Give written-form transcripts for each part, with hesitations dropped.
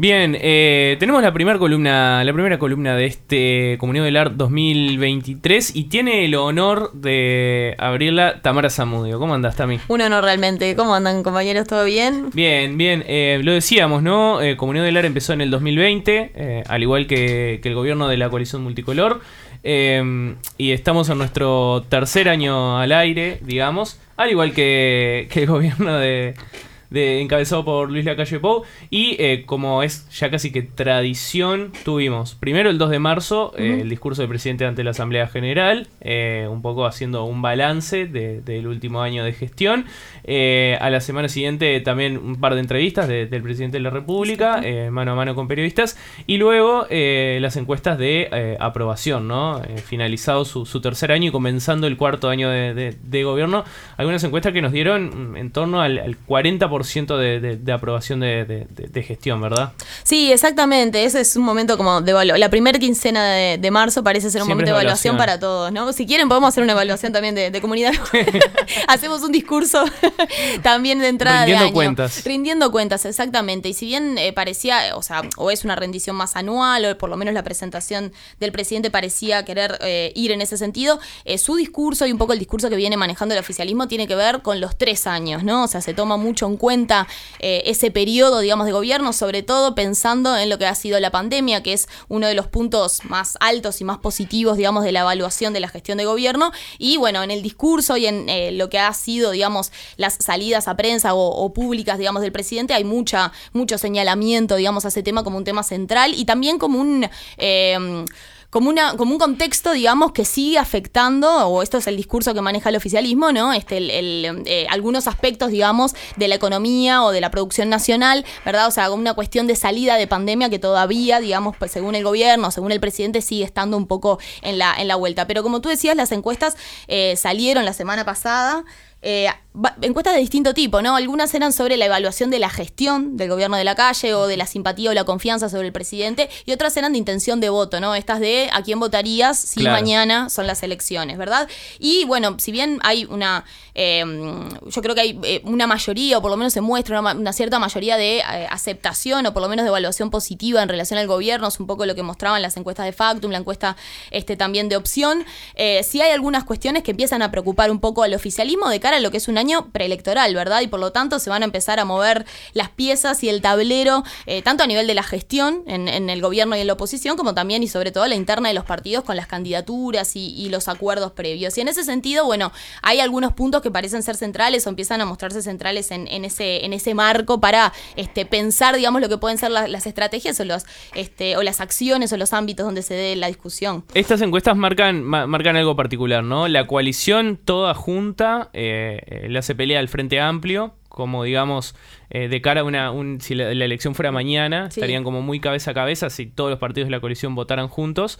Bien, tenemos la primera columna de este Comunidad del Art 2023 y tiene el honor de abrirla Tamara Zamudio. ¿Cómo andás, Tami? Un honor realmente. ¿Cómo andan, compañeros? ¿Todo bien? Bien, bien. Lo decíamos, ¿no? Comunidad del Art empezó en el 2020, al igual que el gobierno de la coalición multicolor. Y estamos en nuestro tercer año al aire, digamos, al igual que el gobierno encabezado por Luis Lacalle Pou. Y como es ya casi que tradición, tuvimos primero el 2 de marzo el discurso del presidente ante la Asamblea General, un poco haciendo un balance del último año de gestión. A la semana siguiente también un par de entrevistas del presidente de la República, mano a mano con periodistas. Y luego las encuestas de aprobación, ¿no? Finalizado su tercer año y comenzando el cuarto año de gobierno. Algunas encuestas que nos dieron en torno al 40% de aprobación de gestión, ¿verdad? Sí, exactamente. Ese es un momento como de evaluación. La primera quincena de marzo parece ser un Siempre momento de evaluación para todos, ¿no? Si quieren podemos hacer una evaluación también de comunidad. Hacemos un discurso también de entrada de año. Rindiendo cuentas, exactamente. Y si bien parecía, o es una rendición más anual, o por lo menos la presentación del presidente parecía querer ir en ese sentido, su discurso y un poco el discurso que viene manejando el oficialismo tiene que ver con los 3 años, ¿no? O sea, se toma mucho en cuenta ese periodo, digamos, de gobierno, sobre todo pensando en lo que ha sido la pandemia, que es uno de los puntos más altos y más positivos, digamos, de la evaluación de la gestión de gobierno. Y bueno, en el discurso y en lo que ha sido, digamos, las salidas a prensa o públicas, digamos, del presidente, hay mucho señalamiento, digamos, a ese tema como un tema central y también como un contexto, digamos, que sigue afectando, o esto es el discurso que maneja el oficialismo, ¿no? Algunos aspectos, digamos, de la economía o de la producción nacional, ¿verdad? O sea, como una cuestión de salida de pandemia que todavía, digamos, pues, según el gobierno, según el presidente, sigue estando un poco en la vuelta. Pero como tú decías, las encuestas salieron la semana pasada. Encuestas de distinto tipo, ¿no? Algunas eran sobre la evaluación de la gestión del gobierno de Lacalle o de la simpatía o la confianza sobre el presidente, y otras eran de intención de voto, ¿no? Estas de a quién votarías si mañana son las elecciones, ¿verdad? Y bueno, si bien hay yo creo que hay una mayoría, o por lo menos se muestra una cierta mayoría de aceptación o por lo menos de evaluación positiva en relación al gobierno, es un poco lo que mostraban las encuestas de Factum, la encuesta también de Opción. Sí hay algunas cuestiones que empiezan a preocupar un poco al oficialismo de cara a lo que es un año preelectoral, ¿verdad? Y por lo tanto se van a empezar a mover las piezas y el tablero, tanto a nivel de la gestión en el gobierno y en la oposición, como también y sobre todo la interna de los partidos con las candidaturas y los acuerdos previos. Y en ese sentido, bueno, hay algunos puntos que parecen ser centrales o empiezan a mostrarse centrales en ese marco para pensar, digamos, lo que pueden ser las estrategias o las acciones o los ámbitos donde se dé la discusión. Estas encuestas marcan algo particular, ¿no? La coalición toda junta le hace pelea al Frente Amplio, como digamos, de cara a si la elección fuera mañana, estarían como muy cabeza a cabeza si todos los partidos de la coalición votaran juntos.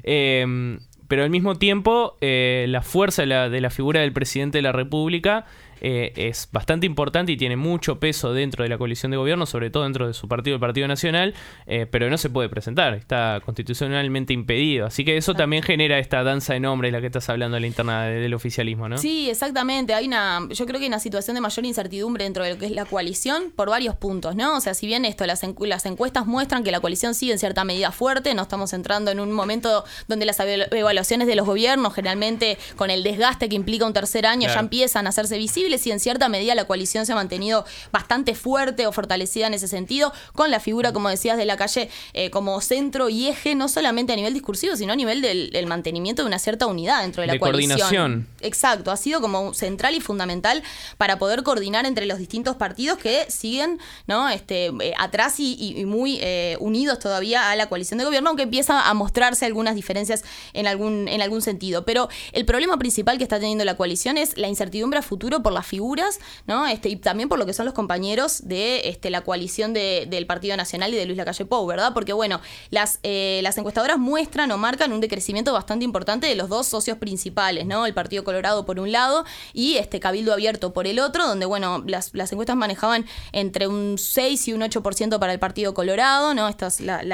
Pero al mismo tiempo, la fuerza de la figura del presidente de la República es bastante importante y tiene mucho peso dentro de la coalición de gobierno, sobre todo dentro de su partido, el Partido Nacional, pero no se puede presentar, está constitucionalmente impedido. Así que eso también genera esta danza de nombres de la que estás hablando en la interna del oficialismo, ¿no? Sí, exactamente. Yo creo que hay una situación de mayor incertidumbre dentro de lo que es la coalición por varios puntos, ¿no? O sea, si bien las encuestas muestran que la coalición sigue en cierta medida fuerte, no estamos entrando en un momento donde las evaluaciones de los gobiernos, generalmente con el desgaste que implica un tercer año, ya empiezan a hacerse visibles. Y en cierta medida la coalición se ha mantenido bastante fuerte o fortalecida en ese sentido, con la figura, como decías, de Lacalle como centro y eje, no solamente a nivel discursivo, sino a nivel del mantenimiento de una cierta unidad dentro de la coalición. Coordinación. Exacto, ha sido como central y fundamental para poder coordinar entre los distintos partidos que siguen, ¿no? Atrás y muy unidos todavía a la coalición de gobierno, aunque empieza a mostrarse algunas diferencias en algún sentido. Pero el problema principal que está teniendo la coalición es la incertidumbre a futuro por las figuras, ¿no? Y también por lo que son los compañeros de la coalición del Partido Nacional y de Luis Lacalle Pou, ¿verdad? Porque, bueno, las encuestadoras muestran o marcan un decrecimiento bastante importante de los dos socios principales, ¿no? El Partido Colorado por un lado y Cabildo Abierto por el otro, donde, bueno, las encuestas manejaban entre un 6 y un 8% para el Partido Colorado, ¿no? Esta es la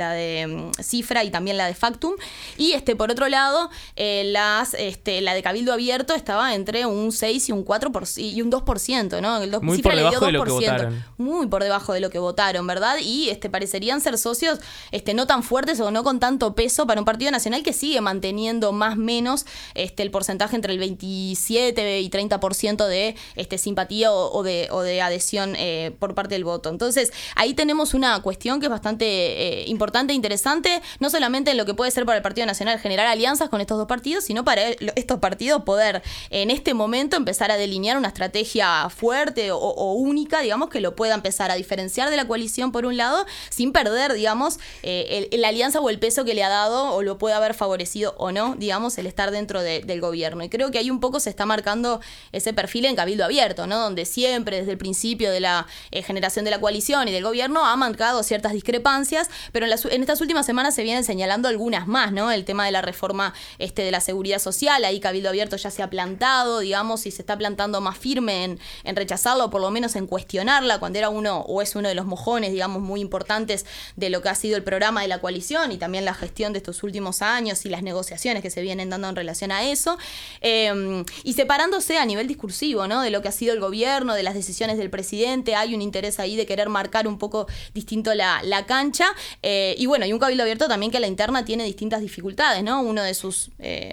de Cifra y también la de Factum. Y por otro lado, la de Cabildo Abierto estaba entre un 6 y un 4%. y un 2%, ¿no? Muy por debajo de lo que votaron. Muy por debajo de lo que votaron, ¿verdad? Y parecerían ser socios no tan fuertes o no con tanto peso para un partido nacional que sigue manteniendo más o menos el porcentaje entre el 27 y 30% de simpatía o de adhesión por parte del voto. Entonces, ahí tenemos una cuestión que es bastante importante e interesante, no solamente en lo que puede ser para el Partido Nacional generar alianzas con estos dos partidos, sino para estos partidos poder en este momento empezar a delinear una estrategia fuerte o única, digamos, que lo pueda empezar a diferenciar de la coalición por un lado, sin perder, digamos, la alianza o el peso que le ha dado o lo puede haber favorecido o no, digamos, el estar dentro del gobierno. Y creo que ahí un poco se está marcando ese perfil en Cabildo Abierto, ¿no? Donde siempre, desde el principio de la generación de la coalición y del gobierno, ha marcado ciertas discrepancias, pero en estas últimas semanas se vienen señalando algunas más, ¿no? El tema de la reforma de la seguridad social, ahí Cabildo Abierto ya se ha plantado, digamos, y se está plantando más firme en rechazarla o por lo menos en cuestionarla, cuando era uno o es uno de los mojones, digamos, muy importantes de lo que ha sido el programa de la coalición y también la gestión de estos últimos años y las negociaciones que se vienen dando en relación a eso, y separándose a nivel discursivo, ¿no? De lo que ha sido el gobierno, de las decisiones del presidente, hay un interés ahí de querer marcar un poco distinto la cancha, y bueno, y un Cabildo Abierto también que a la interna tiene distintas dificultades, ¿no? Uno de sus,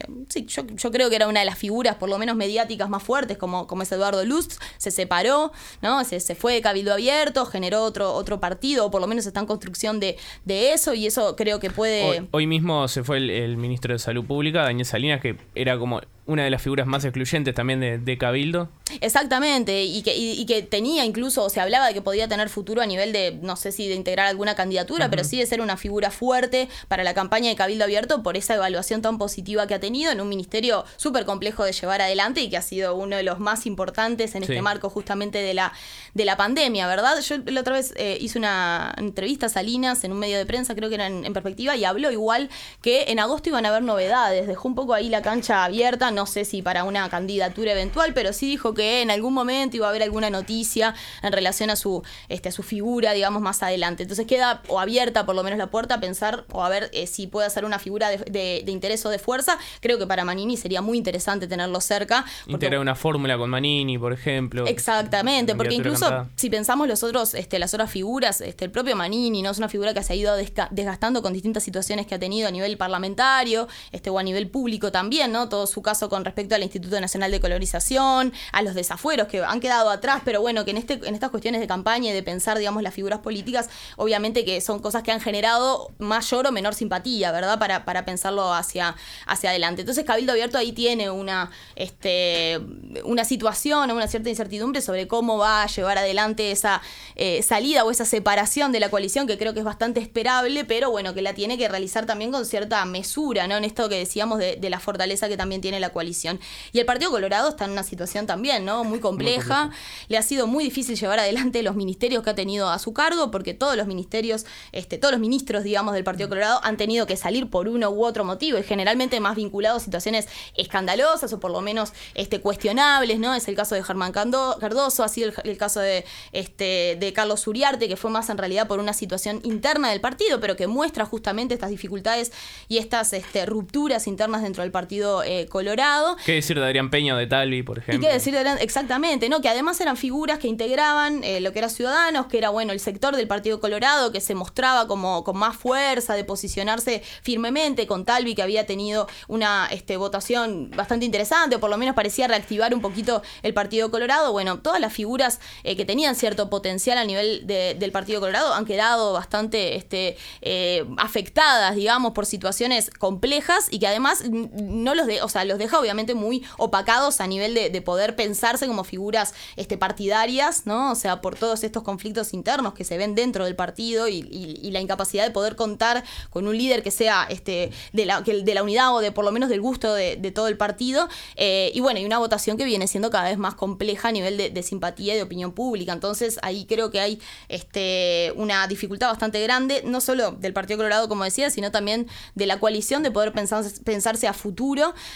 yo creo que era una de las figuras por lo menos mediáticas más fuertes, como es Eduardo Lutz, se separó, ¿no? Se fue de Cabildo Abierto, generó otro partido, o por lo menos está en construcción de eso, y eso creo que puede... Hoy mismo se fue el ministro de Salud Pública, Daniel Salinas, que era como una de las figuras más excluyentes también de Cabildo. Exactamente, y que tenía incluso, o se hablaba de que podía tener futuro a nivel de, no sé si de integrar alguna candidatura, pero sí de ser una figura fuerte para la campaña de Cabildo Abierto por esa evaluación tan positiva que ha tenido en un ministerio súper complejo de llevar adelante y que ha sido uno de los más importantes en este marco justamente de la pandemia, ¿verdad? Yo la otra vez hice una entrevista a Salinas en un medio de prensa, creo que era en Perspectiva, y habló igual que en agosto iban a haber novedades, dejó un poco ahí la cancha abierta, no sé si para una candidatura eventual, pero sí dijo que en algún momento iba a haber alguna noticia en relación a su figura, digamos, más adelante. Entonces queda o abierta por lo menos la puerta a pensar o a ver si puede ser una figura de interés o de fuerza. Creo que para Manini sería muy interesante tenerlo cerca. Integrar una fórmula con Manini, por ejemplo. Exactamente, porque incluso si pensamos las otras figuras, el propio Manini, ¿no? Es una figura que se ha ido desgastando con distintas situaciones que ha tenido a nivel parlamentario, o a nivel público también, ¿no? Todo su caso con respecto al Instituto Nacional de Colorización, a los desafueros que han quedado atrás, pero bueno, que en estas cuestiones de campaña y de pensar, digamos, las figuras políticas, obviamente que son cosas que han generado mayor o menor simpatía, ¿verdad? Para pensarlo hacia adelante. Entonces, Cabildo Abierto ahí tiene una situación, una cierta incertidumbre sobre cómo va a llevar adelante esa salida o esa separación de la coalición, que creo que es bastante esperable, pero bueno, que la tiene que realizar también con cierta mesura, ¿no? En esto que decíamos de la fortaleza que también tiene la coalición. Y el Partido Colorado está en una situación también, ¿no? Muy compleja. Le ha sido muy difícil llevar adelante los ministerios que ha tenido a su cargo, porque todos los ministerios, todos los ministros, digamos, del Partido Colorado han tenido que salir por uno u otro motivo, y generalmente más vinculados a situaciones escandalosas o por lo menos cuestionables, ¿no? Es el caso de Germán Cardoso, ha sido el caso de Carlos Uriarte, que fue más en realidad por una situación interna del partido, pero que muestra justamente estas dificultades y estas rupturas internas dentro del Partido Colorado. ¿Qué decir de Adrián Peña o de Talvi, por ejemplo? Y qué decir de Adrián, exactamente, ¿no? Que además eran figuras que integraban lo que era Ciudadanos, que era, bueno, el sector del Partido Colorado que se mostraba como con más fuerza de posicionarse firmemente, con Talvi, que había tenido una votación bastante interesante, o por lo menos parecía reactivar un poquito el Partido Colorado. Bueno, todas las figuras que tenían cierto potencial a nivel del Partido Colorado han quedado bastante afectadas, digamos, por situaciones complejas, y que además los deja obviamente muy opacados a nivel de poder pensarse como figuras partidarias, ¿no? O sea, por todos estos conflictos internos que se ven dentro del partido y la incapacidad de poder contar con un líder que sea de la unidad o de por lo menos del gusto de todo el partido, y bueno, y una votación que viene siendo cada vez más compleja a nivel de simpatía y de opinión pública. Entonces ahí creo que hay una dificultad bastante grande, no solo del Partido Colorado, como decía, sino también de la coalición, de poder pensarse a futuro,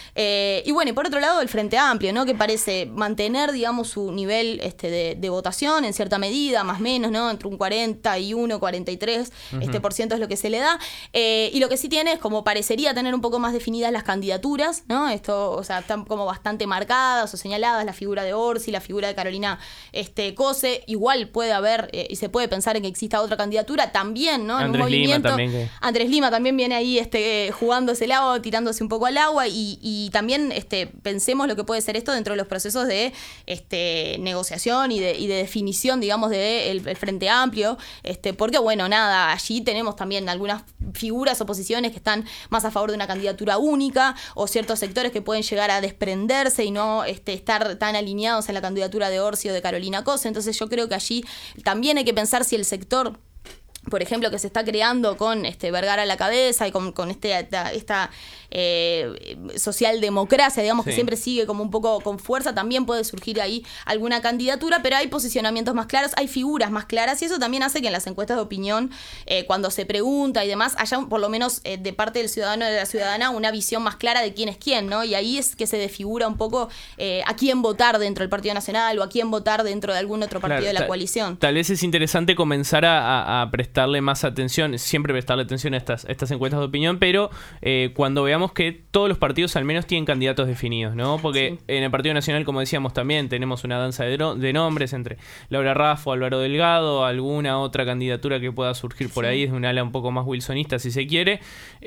Y bueno, y por otro lado, el Frente Amplio, ¿no? Que parece mantener, digamos, su nivel de votación en cierta medida, más o menos, ¿no? Entre un 41, 43 por ciento es lo que se le da. Y lo que sí tiene es como parecería tener un poco más definidas las candidaturas, ¿no? Esto, o sea, están como bastante marcadas o señaladas, la figura de Orsi, la figura de Carolina Cose. Igual puede haber, y se puede pensar en que exista otra candidatura también, ¿no? En Andrés un movimiento. Lima también. Andrés Lima también viene ahí jugándose el agua, tirándose un poco al agua. Y también pensemos lo que puede ser esto dentro de los procesos de negociación y de definición, digamos, del Frente Amplio. Porque, bueno, nada, allí tenemos también algunas figuras o posiciones que están más a favor de una candidatura única, o ciertos sectores que pueden llegar a desprenderse y no estar tan alineados en la candidatura de Orsi o de Carolina Cose. Entonces yo creo que allí también hay que pensar si el sector, por ejemplo, que se está creando con Vergara a la cabeza y con esta socialdemocracia, digamos, sí, que siempre sigue como un poco con fuerza, también puede surgir ahí alguna candidatura, pero hay posicionamientos más claros, hay figuras más claras, y eso también hace que en las encuestas de opinión, cuando se pregunta y demás, haya por lo menos de parte del ciudadano y de la ciudadana una visión más clara de quién es quién, ¿no? Y ahí es que se desfigura un poco a quién votar dentro del Partido Nacional o a quién votar dentro de algún otro partido de la coalición. Tal vez es interesante comenzar a prestarle más atención, siempre prestarle atención a estas encuestas de opinión, pero cuando veamos que todos los partidos al menos tienen candidatos definidos, ¿no? Porque sí, en el Partido Nacional, como decíamos, también tenemos una danza de nombres entre Laura Raffo, Álvaro Delgado, alguna otra candidatura que pueda surgir por ahí, es de un ala un poco más wilsonista, si se quiere.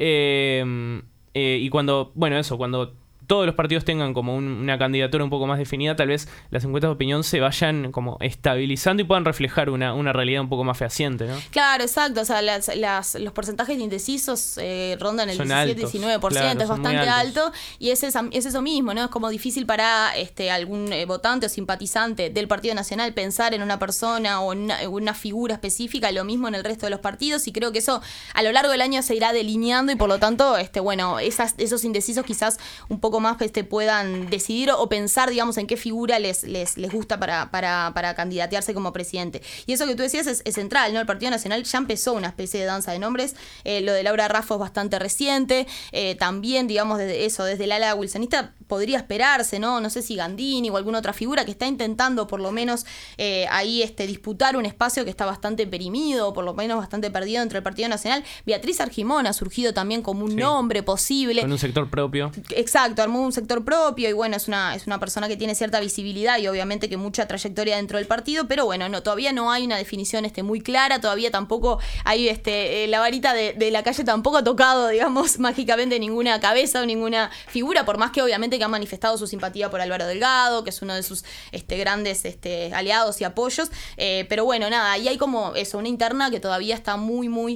Y cuando todos los partidos tengan como una candidatura un poco más definida, tal vez las encuestas de opinión se vayan como estabilizando y puedan reflejar una realidad un poco más fehaciente, ¿no? Claro, exacto. O sea, los porcentajes de indecisos rondan el 17-19%, claro, es bastante alto. Y es eso mismo, ¿no? Es como difícil para algún votante o simpatizante del Partido Nacional pensar en una persona o en una figura específica, lo mismo en el resto de los partidos. Y creo que eso a lo largo del año se irá delineando y por lo tanto, esos indecisos quizás un poco más puedan decidir o pensar, digamos, en qué figura les gusta para candidatearse como presidente. Y eso que tú decías es central, ¿no? El Partido Nacional ya empezó una especie de danza de nombres. Lo de Laura Raffo es bastante reciente. También, digamos, desde el ala wilsonista podría esperarse, ¿no? No sé si Gandini o alguna otra figura que está intentando por lo menos ahí disputar un espacio que está bastante perimido, o por lo menos bastante perdido dentro del Partido Nacional. Beatriz Argimón ha surgido también como un nombre posible. Con un sector propio. Exacto, armó un sector propio y bueno, es una persona que tiene cierta visibilidad y obviamente que mucha trayectoria dentro del partido, pero bueno, todavía no hay una definición muy clara, todavía tampoco hay la varita de la calle tampoco ha tocado, digamos, mágicamente ninguna cabeza o ninguna figura, por más que obviamente que ha manifestado su simpatía por Álvaro Delgado, que es uno de sus grandes aliados y apoyos, pero bueno, nada, ahí hay como eso, una interna que todavía está muy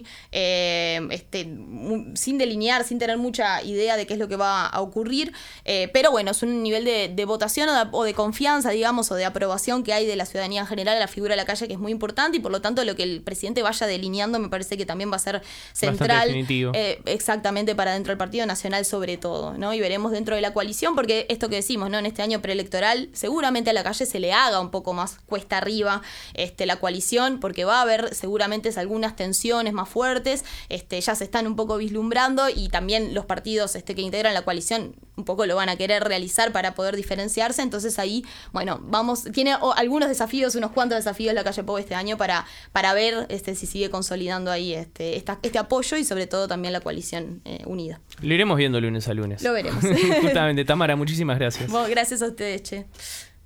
sin delinear, sin tener mucha idea de qué es lo que va a ocurrir. Pero bueno, es un nivel de votación o de confianza, digamos, o de aprobación que hay de la ciudadanía en general a la figura de la calle, que es muy importante, y por lo tanto lo que el presidente vaya delineando me parece que también va a ser central, exactamente, para dentro del Partido Nacional sobre todo, ¿no? Y veremos dentro de la coalición, porque esto que decimos, ¿no? En este año preelectoral seguramente a la calle se le haga un poco más cuesta arriba la coalición, porque va a haber seguramente algunas tensiones más fuertes, ya se están un poco vislumbrando, y también los partidos que integran la coalición un poco lo van a querer realizar para poder diferenciarse. Entonces ahí, bueno, tiene algunos desafíos, unos cuantos desafíos la calle Pou este año para ver si sigue consolidando ahí este apoyo y sobre todo también la coalición unida. Lo iremos viendo lunes a lunes. Lo veremos. Justamente, Tamara, muchísimas gracias. Bueno, gracias a ustedes, che.